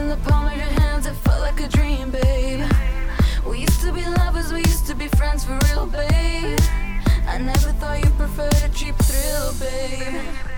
in the palm of your hands, it felt like a dream, babe. We used to be lovers, we used to be friends for real, babe. I never thought you preferred a cheap thrill, babe.